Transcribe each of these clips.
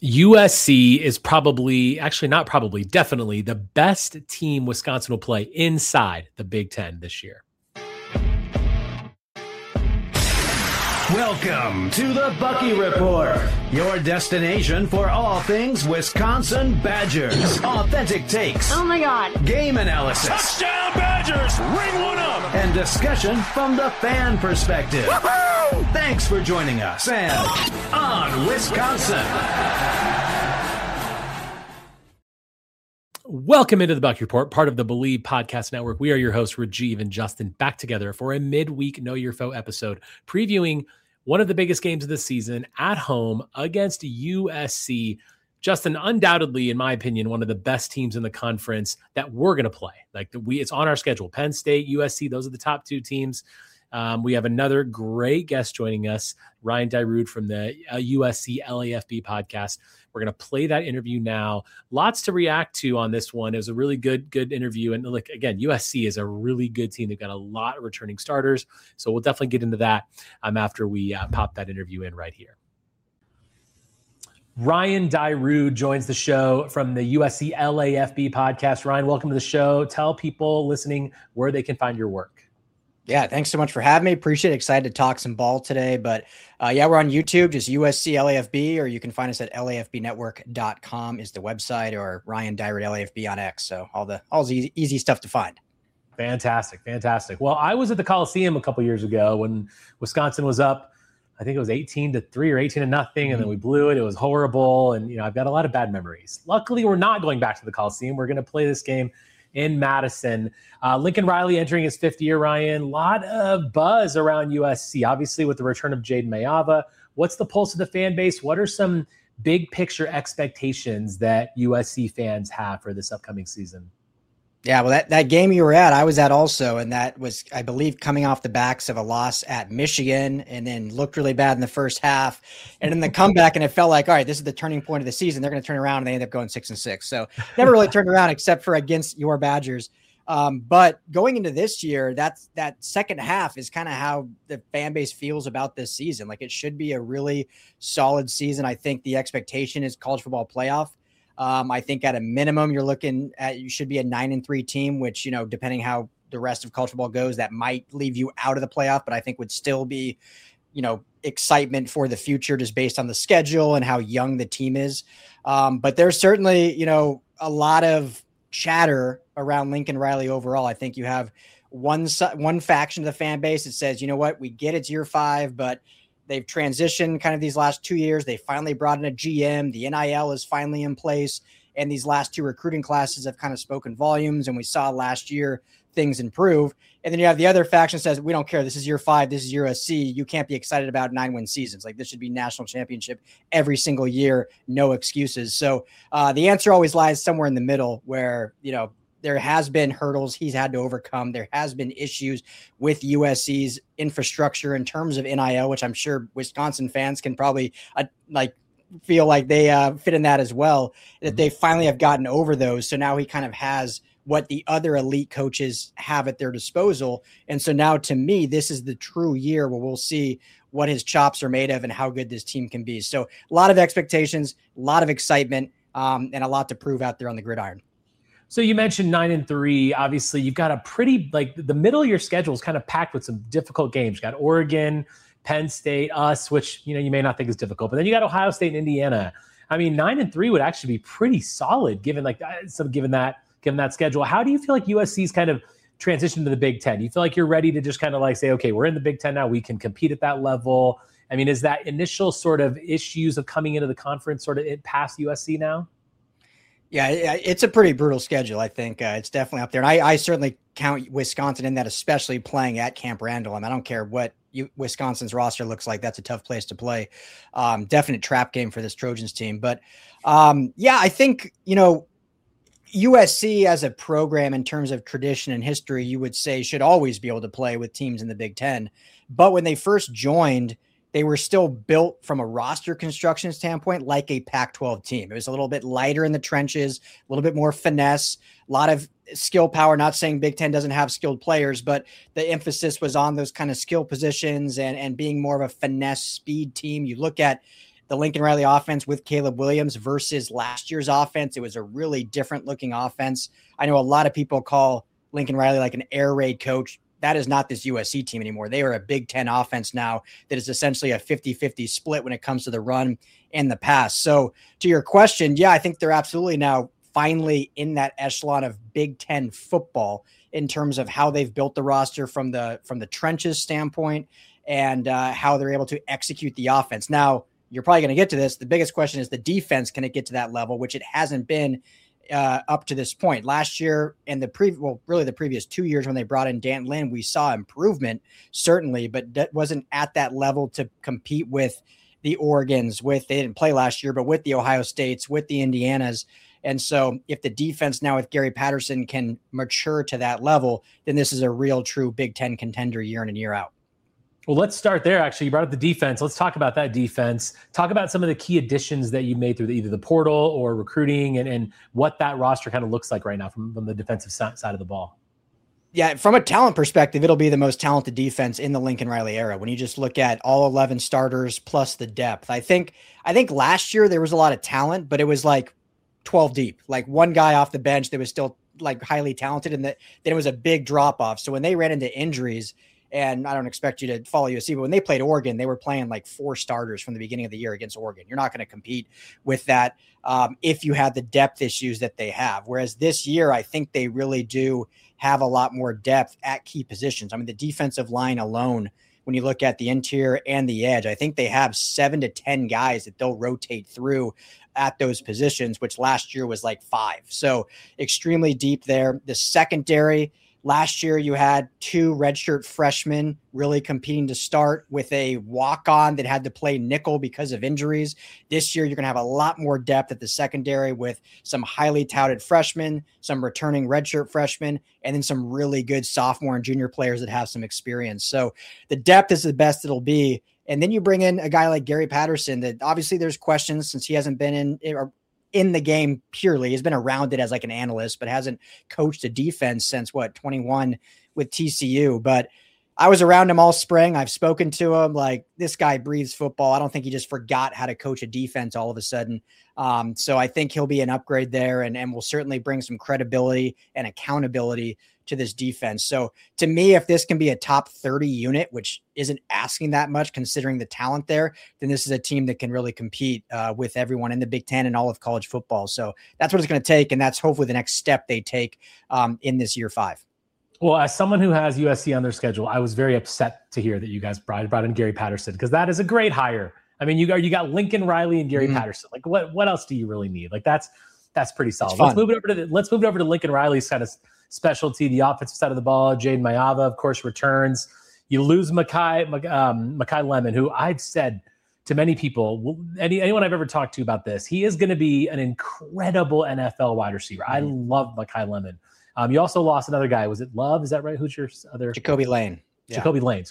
USC is definitely the best team Wisconsin will play inside the Big Ten this year. Welcome to the Bucky Report, your destination for all things Wisconsin Badgers. Authentic takes. Oh my God. Game analysis. Touchdown Badgers! Ring one up! And discussion from the fan perspective. Woo-hoo! Thanks for joining us and On Wisconsin. Welcome into the Bucky Report, part of the Believe Podcast Network. We are your hosts, Rajiv and Justin, back together for a midweek Know Your Foe episode, previewing one of the biggest games of the season at home against USC. Justin, undoubtedly, in my opinion, one of the best teams in the conference that we're going to play. It's on our schedule. Penn State, USC, those are the top two teams. We have another great guest joining us, Ryan Dyrud from the USC LAFB podcast. We're going to play that interview now. Lots to react to on this one. It was a really good interview. And look, again, USC is a really good team. They've got a lot of returning starters. So we'll definitely get into that after we pop that interview in right here. Ryan Dyrud joins the show from the USC LAFB podcast. Ryan, welcome to the show. Tell people listening where they can find your work. Yeah, thanks so much for having me. Appreciate it. Excited to talk some ball today. But we're on YouTube, just USC LAFB, or you can find us at lafbnetwork.com is the website, or Ryan Dyrud LAFB on X. So all the easy stuff to find. Fantastic. Well, I was at the Coliseum a couple years ago when Wisconsin was up. I think it was 18-3 or 18-0, and then we blew it. It was horrible, and I've got a lot of bad memories. Luckily, we're not going back to the Coliseum. We're going to play this game in Madison. Lincoln Riley entering his fifth year, Ryan. A lot of buzz around USC, obviously with the return of Jaden Mayava. What's the pulse of the fan base? What are some big picture expectations that USC fans have for this upcoming season? Yeah, well, that game you were at, I was at also, and that was, I believe, coming off the backs of a loss at Michigan, and then looked really bad in the first half, and then the comeback, and it felt like, all right, this is the turning point of the season. They're going to turn around, and they end up going 6-6. So never really turned around except for against your Badgers. But going into this year, that second half is kind of how the fan base feels about this season. Like, it should be a really solid season. I think the expectation is college football playoff. I think at a minimum, you should be a 9-3 team, which, depending how the rest of college football goes, that might leave you out of the playoff, but I think would still be, excitement for the future just based on the schedule and how young the team is. But there's certainly, a lot of chatter around Lincoln Riley overall. I think you have one faction of the fan base that says, you know what, we get it's year 5, but they've transitioned kind of these last 2 years. They finally brought in a GM. The NIL is finally in place. And these last 2 recruiting classes have kind of spoken volumes. And we saw last year things improve. And then you have the other faction that says, we don't care. This is year 5. This is USC. You can't be excited about 9-win seasons. Like, this should be national championship every single year. No excuses. So the answer always lies somewhere in the middle where, there has been hurdles he's had to overcome. There has been issues with USC's infrastructure in terms of NIL, which I'm sure Wisconsin fans can probably feel like they fit in that as well, that they finally have gotten over those. So now he kind of has what the other elite coaches have at their disposal. And so now, to me, this is the true year where we'll see what his chops are made of and how good this team can be. So a lot of expectations, a lot of excitement, and a lot to prove out there on the gridiron. So you mentioned 9-3. Obviously, you've got a pretty, the middle of your schedule is kind of packed with some difficult games. You got Oregon, Penn State, us, which, you may not think is difficult. But then you got Ohio State and Indiana. I mean, 9-3 would actually be pretty solid given that schedule. How do you feel like USC's kind of transition to the Big Ten? You feel like you're ready to just kind of say, okay, we're in the Big Ten now. We can compete at that level. I mean, is that initial sort of issues of coming into the conference sort of past USC now? Yeah, it's a pretty brutal schedule. I think it's definitely up there. And I certainly count Wisconsin in that, especially playing at Camp Randall. I mean, I don't care what Wisconsin's roster looks like. That's a tough place to play. Definite trap game for this Trojans team. But I think, USC as a program in terms of tradition and history, you would say should always be able to play with teams in the Big Ten. But when they first joined, they were still built from a roster construction standpoint like a Pac-12 team. It was a little bit lighter in the trenches, a little bit more finesse, a lot of skill power. Not saying Big Ten doesn't have skilled players, but the emphasis was on those kind of skill positions and being more of a finesse speed team. You look at the Lincoln Riley offense with Caleb Williams versus last year's offense. It was a really different looking offense. I know a lot of people call Lincoln Riley like an air raid coach. That is not this USC team anymore. They are a Big Ten offense now that is essentially a 50-50 split when it comes to the run and the pass. So to your question, yeah, I think they're absolutely now finally in that echelon of Big Ten football in terms of how they've built the roster from the trenches standpoint and how they're able to execute the offense. Now, you're probably going to get to this. The biggest question is the defense. Can it get to that level, which it hasn't been up to this point? Last year and the previous 2 years when they brought in Dan Lynn, we saw improvement, certainly, but that wasn't at that level to compete with the Oregons. They didn't play last year, but with the Ohio States, with the Indianas. And so if the defense now with Gary Patterson can mature to that level, then this is a real true Big Ten contender year in and year out. Well, let's start there. Actually, you brought up the defense. Let's talk about that defense. Talk about some of the key additions that you made through either the portal or recruiting and what that roster kind of looks like right now from the defensive side of the ball. Yeah, from a talent perspective, it'll be the most talented defense in the Lincoln Riley era. When you just look at all 11 starters plus the depth, I think last year there was a lot of talent, but it was like 12 deep, like one guy off the bench that was still like highly talented. And then it was a big drop off. So when they ran into injuries, and I don't expect you to follow USC, but when they played Oregon, they were playing like 4 starters from the beginning of the year against Oregon. You're not going to compete with that if you had the depth issues that they have. Whereas this year, I think they really do have a lot more depth at key positions. I mean, the defensive line alone, when you look at the interior and the edge, I think they have 7 to 10 guys that they'll rotate through at those positions, which last year was like 5. So extremely deep there. The secondary, last year, you had 2 redshirt freshmen really competing to start with a walk-on that had to play nickel because of injuries. This year, you're going to have a lot more depth at the secondary with some highly touted freshmen, some returning redshirt freshmen, and then some really good sophomore and junior players that have some experience. So the depth is the best it'll be. And then you bring in a guy like Gary Patterson that obviously there's questions since he hasn't been in the game purely. He's been around it as like an analyst, but hasn't coached a defense since 21 with TCU. But I was around him all spring. I've spoken to him. Like, this guy breathes football. I don't think he just forgot how to coach a defense all of a sudden. So I think he'll be an upgrade there and will certainly bring some credibility and accountability to this defense. So to me, if this can be a top 30 unit, which isn't asking that much considering the talent there, then this is a team that can really compete with everyone in the Big Ten and all of college football. So that's what it's going to take. And that's hopefully the next step they take in this year 5. Well, as someone who has USC on their schedule, I was very upset to hear that you guys brought in Gary Patterson, because that is a great hire. I mean, you got Lincoln Riley and Gary Patterson. Like, what else do you really need? Like, that's pretty solid. Let's move it over to Lincoln Riley's kind of specialty, the offensive side of the ball. Jaden Mayava, of course, returns. You lose Makai Lemon, who I've said to many people, anyone I've ever talked to about this, he is going to be an incredible NFL wide receiver. I love Makai Lemon. You also lost another guy. Was it Love? Is that right? Who's your other? Jacoby Lane. Yeah. Jacoby Lane.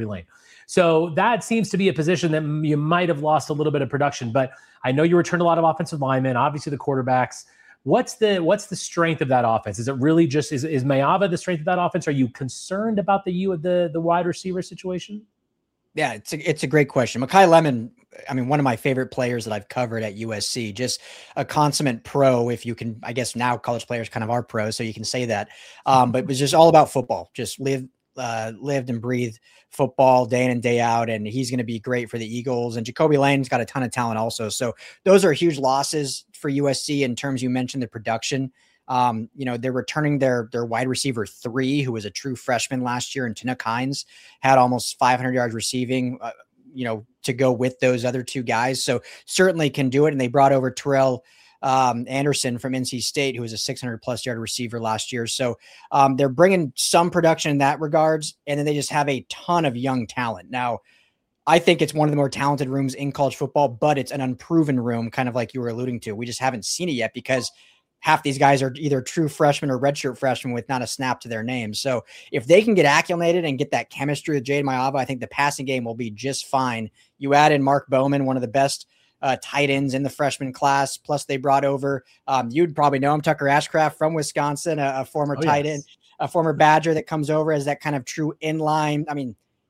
So that seems to be a position that you might have lost a little bit of production, but I know you returned a lot of offensive linemen, obviously the quarterbacks. What's the strength of that offense? Is it really just is Mayava the strength of that offense? Are you concerned about the wide receiver situation? Yeah, it's a great question. Makai Lemon, I mean, one of my favorite players that I've covered at USC, just a consummate pro. If you can, I guess now college players kind of are pros, so you can say that. But it was just all about football. Just lived and breathed football day in and day out, and he's going to be great for the Eagles. And Jacoby Lane's got a ton of talent also. So those are huge losses for USC in terms, you mentioned the production. They're returning their wide receiver 3, who was a true freshman last year, and Tanook Hines had almost 500 yards receiving, to go with those other 2 guys. So certainly can do it. And they brought over Terrell Anderson from NC State, who was a 600+ yard receiver last year. So they're bringing some production in that regards. And then they just have a ton of young talent. Now, I think it's one of the more talented rooms in college football, but it's an unproven room, kind of like you were alluding to. We just haven't seen it yet because half these guys are either true freshmen or redshirt freshmen with not a snap to their name. So if they can get acclimated and get that chemistry with Jaden Mayava, I think the passing game will be just fine. You add in Mark Bowman, one of the best tight ends in the freshman class. Plus they brought over, you'd probably know him, Tucker Ashcraft from Wisconsin, a former tight end, a former Badger that comes over as that kind of true inline. I mean,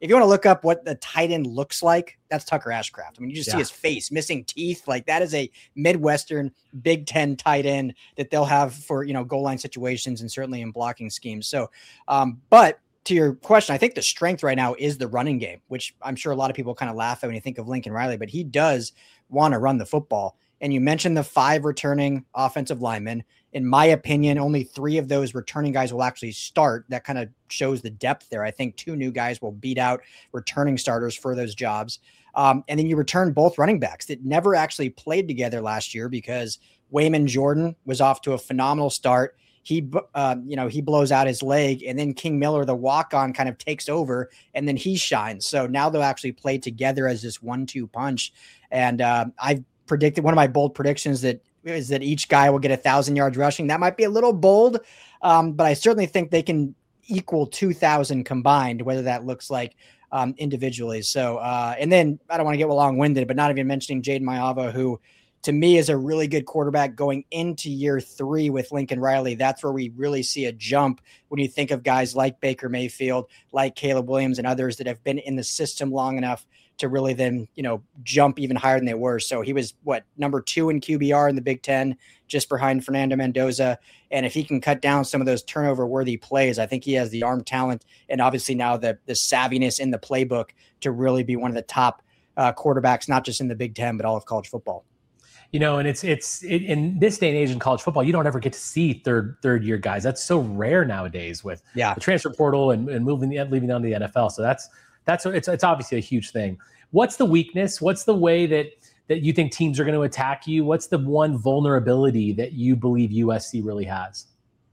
if you want to look up what the tight end looks like, that's Tucker Ashcraft. I mean, you just see his face, missing teeth. Like that is a Midwestern Big Ten tight end that they'll have for, goal line situations and certainly in blocking schemes. So, but to your question, I think the strength right now is the running game, which I'm sure a lot of people kind of laugh at when you think of Lincoln Riley, but he does want to run the football. And you mentioned the 5 returning offensive linemen. In my opinion, only 3 of those returning guys will actually start. That kind of shows the depth there. I think 2 new guys will beat out returning starters for those jobs. And then you return both running backs that never actually played together last year because Wayman Jordan was off to a phenomenal start. He blows out his leg, and then King Miller, the walk-on, kind of takes over, and then he shines. So now they'll actually play together as this 1-2 punch. And I've predicted, one of my bold predictions is that each guy will get 1,000 yards rushing. That might be a little bold, but I certainly think they can equal 2,000 combined, whether that looks like individually. So, and then I don't want to get long-winded, but not even mentioning Jaden Mayava, who to me is a really good quarterback going into year 3 with Lincoln Riley. That's where we really see a jump when you think of guys like Baker Mayfield, like Caleb Williams and others that have been in the system long enough to really then, jump even higher than they were. So he was number 2 in QBR in the Big Ten, just behind Fernando Mendoza. And if he can cut down some of those turnover worthy plays, I think he has the arm talent and obviously now the savviness in the playbook to really be one of the top quarterbacks, not just in the Big Ten, but all of college football. And it's in this day and age in college football, you don't ever get to see third year guys. That's so rare nowadays with the transfer portal and leaving on to the NFL. So it's obviously a huge thing. What's the weakness? What's the way that you think teams are going to attack you? What's the one vulnerability that you believe USC really has?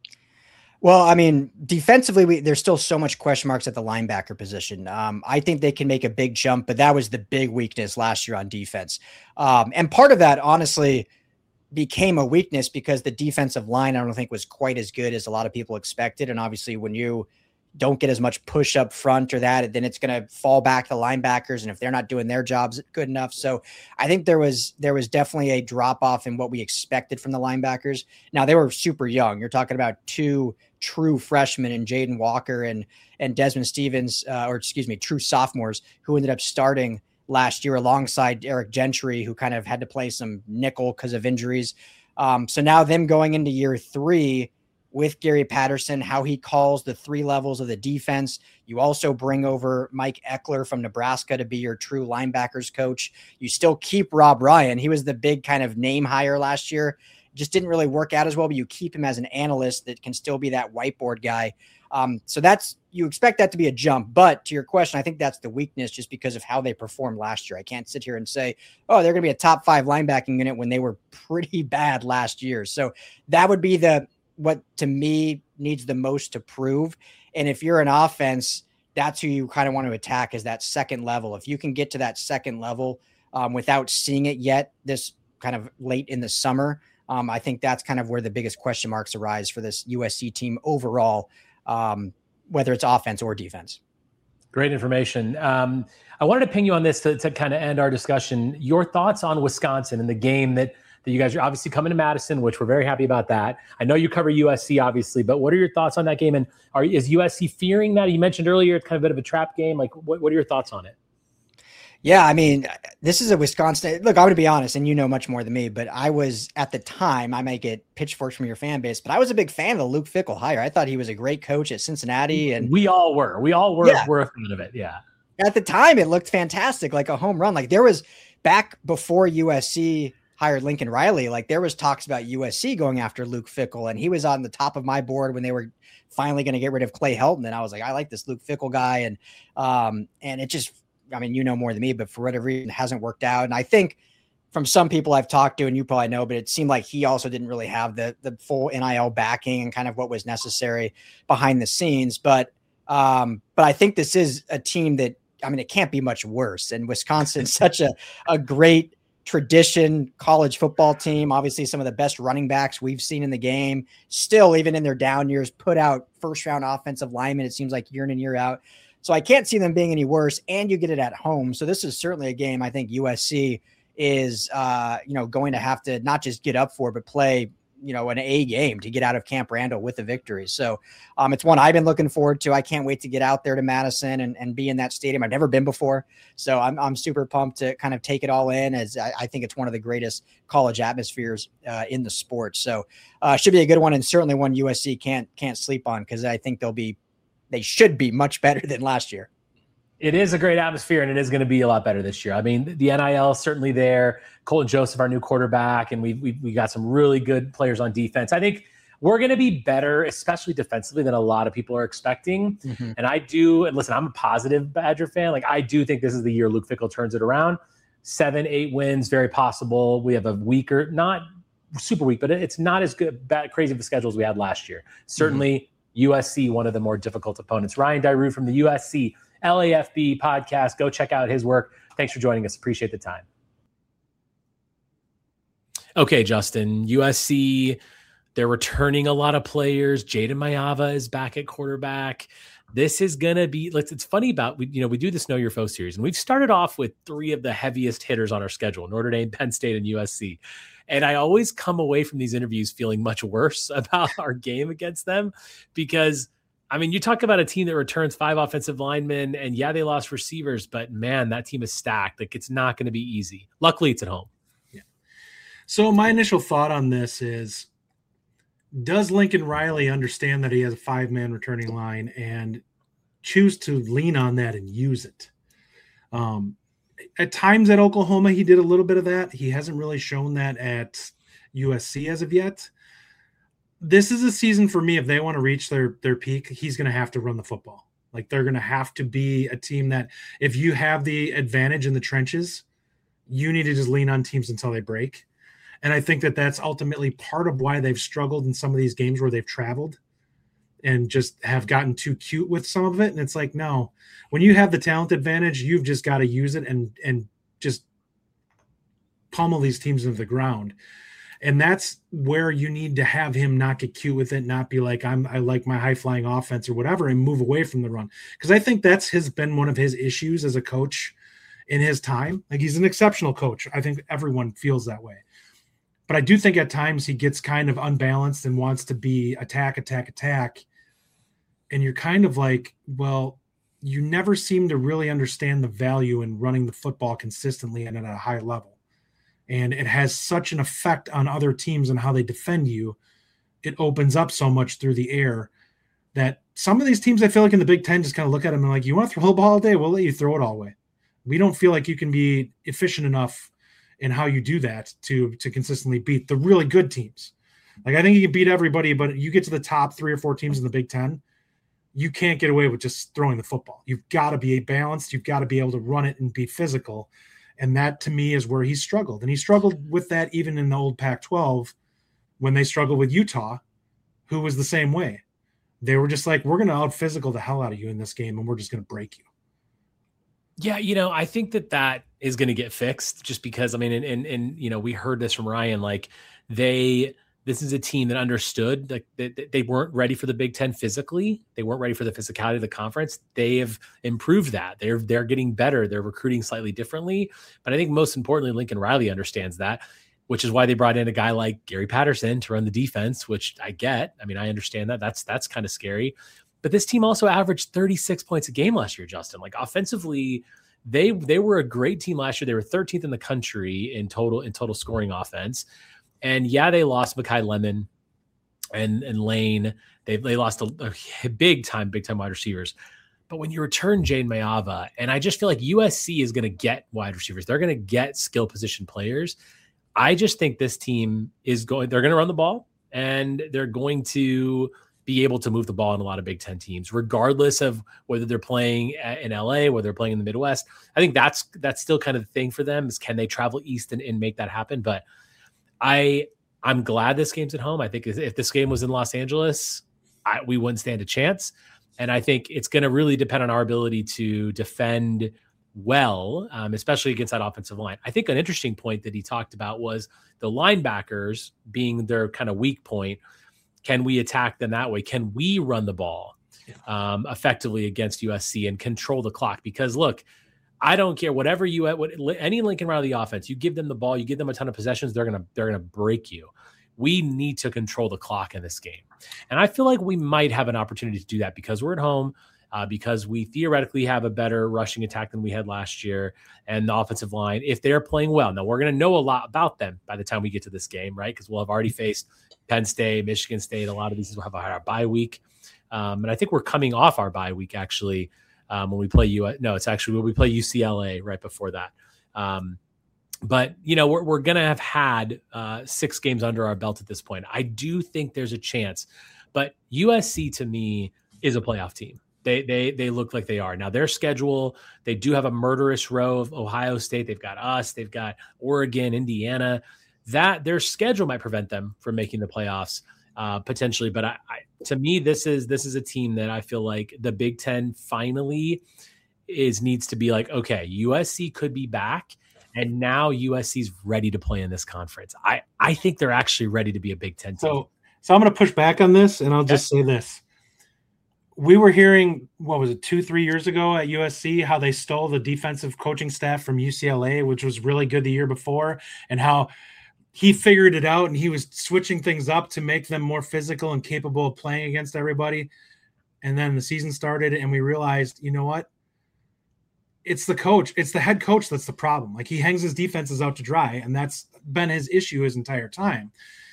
Well, I mean, defensively, there's still so much question marks at the linebacker position. I think they can make a big jump, but that was the big weakness last year on defense. And part of that, honestly, became a weakness because the defensive line, I don't think, was quite as good as a lot of people expected. And obviously, when you don't get as much push up front or that, then it's going to fall back to linebackers. And if they're not doing their jobs good enough. So I think there was definitely a drop off in what we expected from the linebackers. Now they were super young. You're talking about 2 true freshmen in Jaden Walker and Desmond Stevens, true sophomores who ended up starting last year alongside Eric Gentry, who kind of had to play some nickel because of injuries. So now them going into year 3 with Gary Patterson, how he calls the 3 levels of the defense. You also bring over Mike Eckler from Nebraska to be your true linebackers coach. You still keep Rob Ryan. He was the big kind of name hire last year. Just didn't really work out as well, but you keep him as an analyst that can still be that whiteboard guy. So you expect that to be a jump, but to your question, I think that's the weakness just because of how they performed last year. I can't sit here and say, they're going to be a top 5 linebacking unit when they were pretty bad last year. So that would be what to me needs the most to prove. And if you're an offense, that's who you kind of want to attack is that second level. If you can get to that second level without seeing it yet, this kind of late in the summer, I think that's kind of where the biggest question marks arise for this USC team overall, whether it's offense or defense. Great information. I wanted to ping you on this to kind of end our discussion. Your thoughts on Wisconsin and the game that you guys are obviously coming to Madison, which we're very happy about that. I know you cover USC, obviously, but what are your thoughts on that game? And is USC fearing that? You mentioned earlier it's kind of a bit of a trap game. Like, what are your thoughts on it? Yeah, I mean, this is a Wisconsin. Look, I'm going to be honest, and you know much more than me, but I was at the time, I might get pitchforks from your fan base, but I was a big fan of the Luke Fickell hire. I thought he was a great coach at Cincinnati. And we all were. Yeah. We're a fan of it. Yeah. At the time, it looked fantastic, like a home run. Like there was back before USC hired Lincoln Riley, like there was talks about USC going after Luke Fickell, and he was on the top of my board when they were finally going to get rid of Clay Helton. And I was like, I like this Luke Fickell guy. And it just, I mean, you know more than me, but for whatever reason, it hasn't worked out. And I think from some people I've talked to, and you probably know, but it seemed like he also didn't really have the full NIL backing and kind of what was necessary behind the scenes. But I think this is a team that, I mean, it can't be much worse. And Wisconsin's such a great tradition college football team. Obviously some of the best running backs we've seen in the game, still, even in their down years, put out first round offensive linemen. It seems like year in and year out. So I can't see them being any worse, and you get it at home. So this is certainly a game I think USC is, going to have to not just get up for, but play an A game to get out of Camp Randall with a victory. So it's one I've been looking forward to. I can't wait to get out there to Madison and be in that stadium. I've never been before. So I'm super pumped to kind of take it all in, as I think it's one of the greatest college atmospheres in the sport. So should be a good one, and certainly one USC can't sleep on, because I think they should be much better than last year. It is a great atmosphere, and it is going to be a lot better this year. I mean, the NIL is certainly there. Colton Joseph, our new quarterback, and we got some really good players on defense. I think we're going to be better, especially defensively, than a lot of people are expecting. Mm-hmm. And listen, I'm a positive Badger fan. Like, I do think this is the year Luke Fickell turns it around. 7-8 wins, very possible. We have a weaker, not super weak, but it's not as crazy of a schedule as we had last year. Certainly USC, one of the more difficult opponents. Ryan Dyrud from the USC LAFB podcast. Go check out his work. Thanks for joining us. Appreciate the time. Okay, Justin, USC, they're returning a lot of players. Jaden Mayava is back at quarterback. This is going to be, it's funny about, we do this Know Your Foe series, and we've started off with 3 of the heaviest hitters on our schedule: Notre Dame, Penn State, and USC. And I always come away from these interviews feeling much worse about our game against them, because I mean, you talk about a team that returns 5 offensive linemen, and yeah, they lost receivers, but man, that team is stacked. Like, it's not going to be easy. Luckily, it's at home. Yeah. So my initial thought on this is, does Lincoln Riley understand that he has a 5-man returning line and choose to lean on that and use it? At times at Oklahoma, he did a little bit of that. He hasn't really shown that at USC as of yet. This is a season for me. If they want to reach their peak, he's going to have to run the football. Like, they're going to have to be a team that, if you have the advantage in the trenches, you need to just lean on teams until they break. And I think that that's ultimately part of why they've struggled in some of these games where they've traveled and just have gotten too cute with some of it. And it's like, no, when you have the talent advantage, you've just got to use it and just pummel these teams into the ground. And that's where you need to have him not get cute with it, not be like, I like my high-flying offense or whatever, and move away from the run. Because I think that's been one of his issues as a coach in his time. Like, he's an exceptional coach. I think everyone feels that way. But I do think at times he gets kind of unbalanced and wants to be attack. And you're kind of like, well, you never seem to really understand the value in running the football consistently and at a high level. And it has such an effect on other teams and how they defend you. It opens up so much through the air that some of these teams, I feel like in the Big Ten, just kind of look at them and like, you want to throw the ball all day? We'll let you throw it all away. We don't feel like you can be efficient enough in how you do that to consistently beat the really good teams. Like, I think you can beat everybody, but you get to the top 3 or 4 teams in the Big Ten, you can't get away with just throwing the football. You've got to be balanced. You've got to be able to run it and be physical. And that, to me, is where he struggled. And he struggled with that even in the old Pac-12 when they struggled with Utah, who was the same way. They were just like, we're going to out-physical the hell out of you in this game, and we're just going to break you. Yeah, I think that is going to get fixed, just because, I mean, and we heard this from Ryan, like, this is a team that understood, like, they weren't ready for the Big Ten physically. They weren't ready for the physicality of the conference. They have improved that. They're getting better. They're recruiting slightly differently. But I think most importantly, Lincoln Riley understands that, which is why they brought in a guy like Gary Patterson to run the defense, which I get. I mean, I understand that. That's kind of scary. But this team also averaged 36 points a game last year, Justin. Like, offensively, they were a great team last year. They were 13th in the country in total scoring offense. And yeah, they lost Mekhi Lemon and Lane. They lost a big time wide receivers. But when you return Jaden Mayava, and I just feel like USC is going to get wide receivers. They're going to get skill position players. I just think this team they're going to run the ball, and they're going to be able to move the ball in a lot of Big Ten teams, regardless of whether they're playing in LA, whether they're playing in the Midwest. I think that's still kind of the thing for them, is can they travel east and make that happen? But I'm glad this game's at home. I think if this game was in Los Angeles, we wouldn't stand a chance. And I think it's going to really depend on our ability to defend well, especially against that offensive line. I think an interesting point that he talked about was the linebackers being their kind of weak point. Can we attack them that way? Can we run the ball effectively against USC and control the clock? Because look, I don't care whatever any Lincoln Riley offense, you give them the ball, you give them a ton of possessions, they're gonna break you. we need to control the clock in this game. And I feel like we might have an opportunity to do that because we're at home, because we theoretically have a better rushing attack than we had last year, and the offensive line, if they're playing well. Now, we're going to know a lot about them by the time we get to this game, right? Because we'll have already faced Penn State, Michigan State. A lot of these will have our bye week. And I think we're coming off our bye week, actually, when we play when we play UCLA right before that. But, we're going to have had 6 games under our belt at this point. I do think there's a chance. But USC, to me, is a playoff team. They look like they are. Now, their schedule, they do have a murderous row of Ohio State. They've got us. They've got Oregon, Indiana. Their schedule might prevent them from making the playoffs potentially. But to me, this is a team that I feel like the Big Ten finally needs to be like, okay, USC could be back. And now USC's ready to play in this conference. I think they're actually ready to be a Big Ten team. So I'm going to push back on this, and I'll just say this. We were hearing, 2-3 years ago at USC, how they stole the defensive coaching staff from UCLA, which was really good the year before, and how he figured it out and he was switching things up to make them more physical and capable of playing against everybody. And then the season started and we realized, you know what? It's the coach. It's the head coach that's the problem. Like, he hangs his defenses out to dry, and that's been his issue his entire time.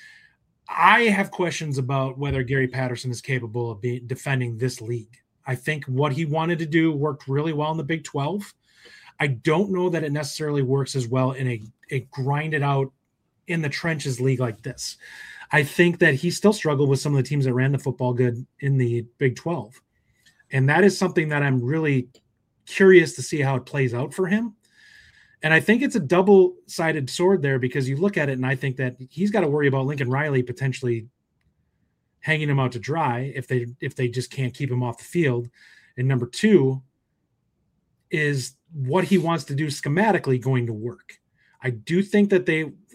I have questions about whether Gary Patterson is capable of defending this league. I think what he wanted to do worked really well in the Big 12. I don't know that it necessarily works as well in a grinded out in the trenches league like this. I think that he still struggled with some of the teams that ran the football good in the Big 12. And that is something that I'm really curious to see how it plays out for him. And I think it's a double-sided sword there, because you look at it and I think that he's got to worry about Lincoln Riley potentially hanging him out to dry if they just can't keep him off the field. And number 2 is what he wants to do schematically going to work. I do think that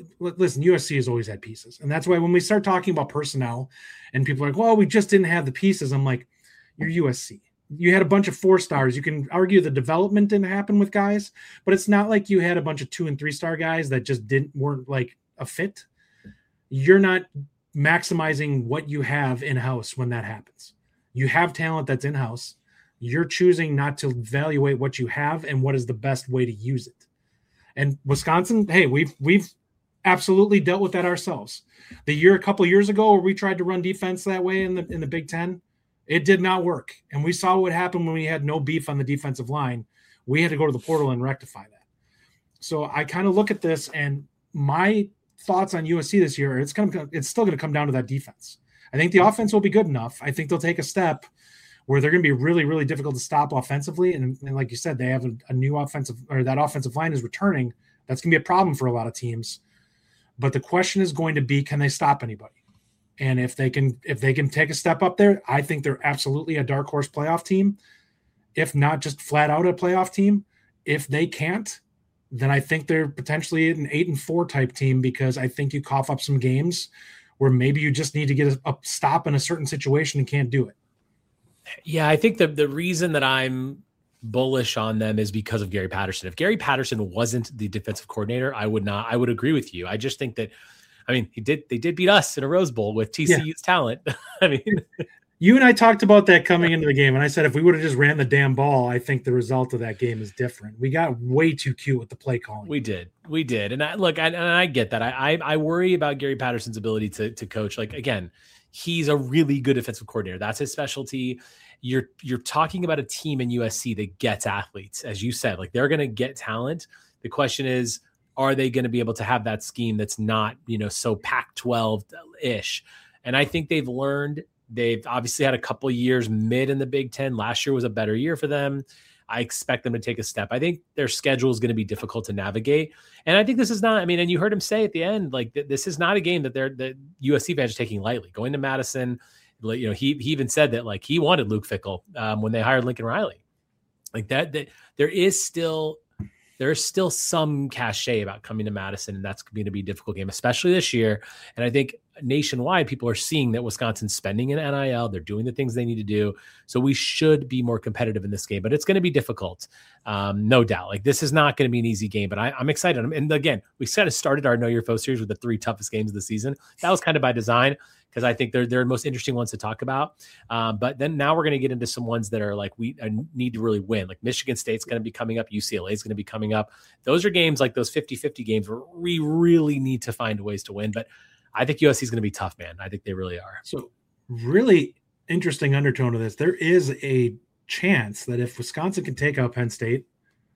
USC has always had pieces. And that's why when we start talking about personnel and people are like, well, we just didn't have the pieces. I'm like, you're USC. You had a bunch of 4-stars. You can argue the development didn't happen with guys, but it's not like you had a bunch of 2- and 3-star guys that just weren't like a fit. You're not maximizing what you have in-house when that happens. You have talent that's in-house. You're choosing not to evaluate what you have and what is the best way to use it. And Wisconsin, hey, we've absolutely dealt with that ourselves. A couple of years ago, where we tried to run defense that way in the Big Ten, it did not work. And we saw what happened when we had no beef on the defensive line. We had to go to the portal and rectify that. So I kind of look at this, and my thoughts on USC this year, it's still going to come down to that defense. I think the offense will be good enough. I think they'll take a step where they're going to be really, really difficult to stop offensively. And like you said, they have a new that offensive line is returning. That's going to be a problem for a lot of teams. But the question is going to be, can they stop anybody? And if they can take a step up there, I think they're absolutely a dark horse playoff team. If not just flat out a playoff team. If they can't, then I think they're potentially an 8-4 type team, because I think you cough up some games where maybe you just need to get a stop in a certain situation and can't do it. Yeah, I think the reason that I'm bullish on them is because of Gary Patterson. If Gary Patterson wasn't the defensive coordinator, I would agree with you. I just think that, they did beat us in a Rose Bowl with TCU's talent. You and I talked about that coming into the game, and I said if we would have just ran the damn ball, I think the result of that game is different. We got way too cute with the play calling. We did, and I get that. I worry about Gary Patterson's ability to coach. Like, again, he's a really good defensive coordinator. That's his specialty. You're talking about a team in USC that gets athletes, as you said. Like, they're going to get talent. The question is, are they going to be able to have that scheme that's not, so Pac-12-ish? And I think they've learned. They've obviously had a couple of years mid in the Big Ten. Last year was a better year for them. I expect them to take a step. I think their schedule is going to be difficult to navigate. And I think this is not, and you heard him say at the end, like, this is not a game that USC fans are taking lightly. Going to Madison, he even said that, like, he wanted Luke Fickell when they hired Lincoln Riley. Like that there's still some cachet about coming to Madison, and that's going to be a difficult game, especially this year. And I think nationwide, people are seeing that Wisconsin's spending in NIL. They're doing the things they need to do. So we should be more competitive in this game, but it's going to be difficult. No doubt. Like, this is not going to be an easy game, but I'm excited. And again, we kind of started our Know Your Foe series with the 3 toughest games of the season. That was kind of by design, because I think they're the most interesting ones to talk about. But then now we're going to get into some ones that are like, we need to really win. Like Michigan State's going to be coming up. UCLA is going to be coming up. Those are games like those 50-50 games where we really need to find ways to win. But I think USC is going to be tough, man. I think they really are. So really interesting undertone to this. There is a chance that if Wisconsin can take out Penn State,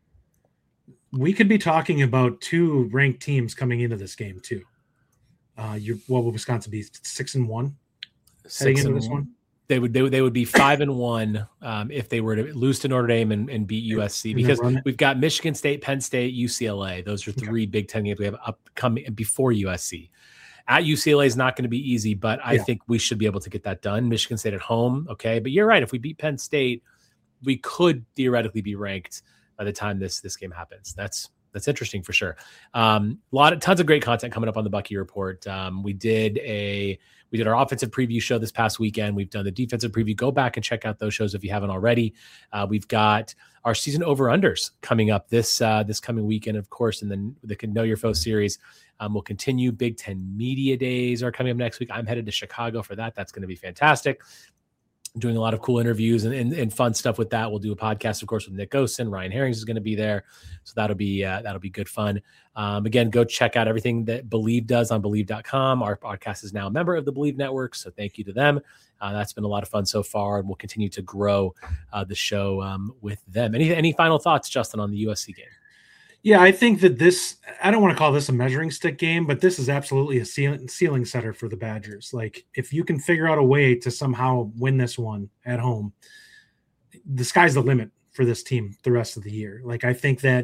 we could be talking about 2 ranked teams coming into this game too. What will Wisconsin be? 6-1 heading into this one? They would be 5-1 if they were to lose to Notre Dame and beat USC, because we've got Michigan State, Penn State, UCLA. Those are 3 Big Ten games we have upcoming before USC. At UCLA is not going to be easy, but I think we should be able to get that done. Michigan State at home, okay. But you're right. If we beat Penn State, we could theoretically be ranked by the time this game happens. That's interesting for sure. Tons of great content coming up on the Bucky Report. We did our offensive preview show this past weekend. We've done the defensive preview. Go back and check out those shows if you haven't already. We've got our season over-unders coming up this coming weekend, of course, and then the Know Your Foe series will continue. Big Ten Media Days are coming up next week. I'm headed to Chicago for that. That's going to be fantastic. Doing a lot of cool interviews and fun stuff with that. We'll do a podcast, of course, with Nick Gosen. Ryan Herrings is going to be there. So that'll be good fun. Again, go check out everything that Believe does on Believe.com. Our podcast is now a member of the Believe Network, so thank you to them. That's been a lot of fun so far, and we'll continue to grow the show with them. Any final thoughts, Justin, on the USC game? Yeah, I think that I don't want to call this a measuring stick game, but this is absolutely a ceiling setter for the Badgers. Like, if you can figure out a way to somehow win this one at home, the sky's the limit for this team the rest of the year. Like, I think that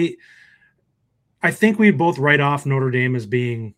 I think we both write off Notre Dame as being,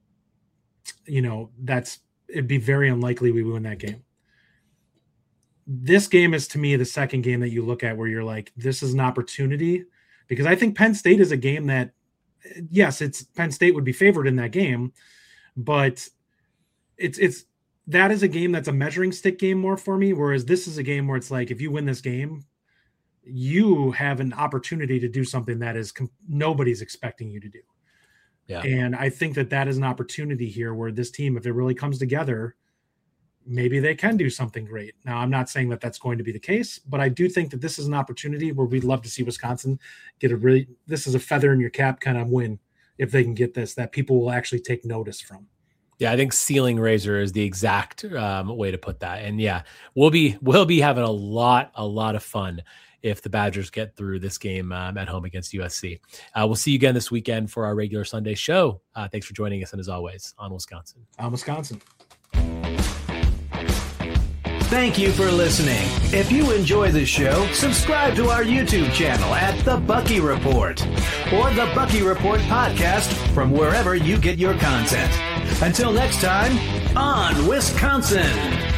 it'd be very unlikely we win that game. This game is, to me, the second game that you look at where you're like, this is an opportunity. Because I think Penn State is a game that, yes, Penn State would be favored in that game, but that is a game that's a measuring stick game more for me. Whereas this is a game where it's like, if you win this game, you have an opportunity to do something that is nobody's expecting you to do. Yeah. And I think that is an opportunity here where this team, if it really comes together, maybe they can do something great. Now, I'm not saying that that's going to be the case, but I do think that this is an opportunity where we'd love to see Wisconsin get this is a feather in your cap kind of win if they can get this, that people will actually take notice from. Yeah, I think ceiling raiser is the exact way to put that. And yeah, we'll be having a lot of fun if the Badgers get through this game at home against USC. We'll see you again this weekend for our regular Sunday show. Thanks for joining us. And as always, on Wisconsin. On Wisconsin. Thank you for listening. If you enjoy the show, subscribe to our YouTube channel at The Bucky Report or The Bucky Report Podcast from wherever you get your content. Until next time, on Wisconsin.